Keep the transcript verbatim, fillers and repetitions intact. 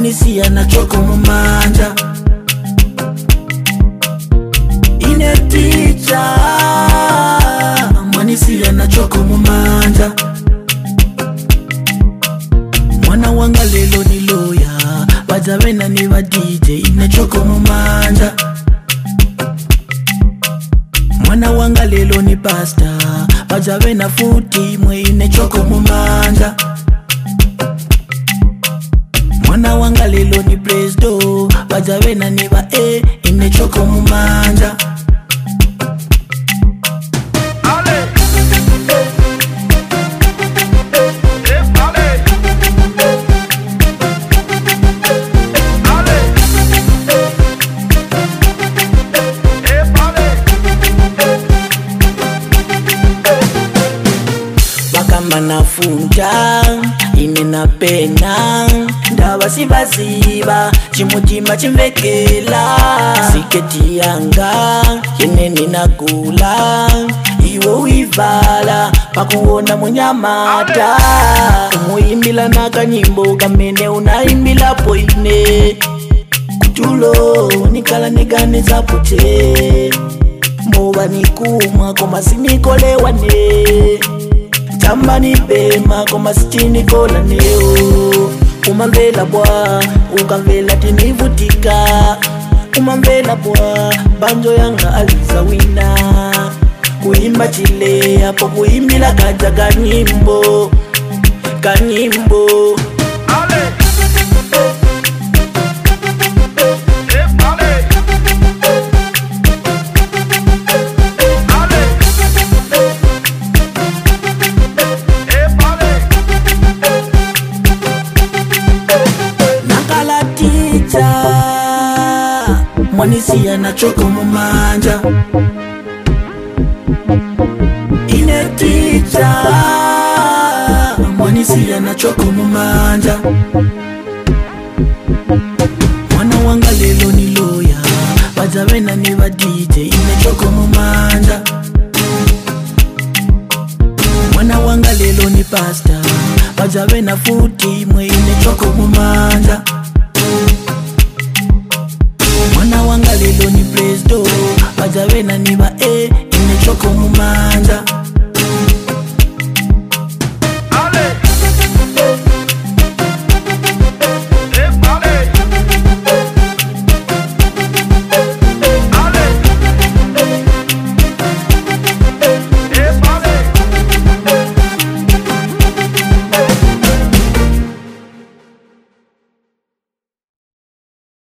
mwanisiya na choko mumanja. Ine teacher mwanisiya na choko mumanja. Mwana wanga lelo ni lawyer, wazawena ni wa D J, ine choko mumanja. Mwana wanga lelo ni pastor, wazawena futi mwe, ine choko mumanja. Mwana wanga lelo ni presto, wazawena ni wa E, ine choko mumanja. Manafunta ine na pena ndaba sibaziba chimutima chimvekela siketi yanga yene ninagula iwo wivala pakuona munyamata umuimbila na kanyimbo kamene unaimbila poine kutulo nikala negane zapote moba nikumwa koma sinikolewane Tambani bema koma sichini kola neo. Umambela bwa, ukambela tinivutika. Umambela bwa, banjo yanga aliza wina. Kuimba chile, hapo kuimbila kaja kanyimbo. Kanyimbo mwanisiya na choko mumanja. Ine teacher mwanisiya na choko mumanja. Mwana wanga lelo ni lawyer, wazawena ni wa D J, ine choko mumanja. Mwana wanga lelo ni pastor, wazawena futi mwe, ine choko mumanja. Mwana wanga lelo ni presto, wazawena ni wa E, ine choko mumanja.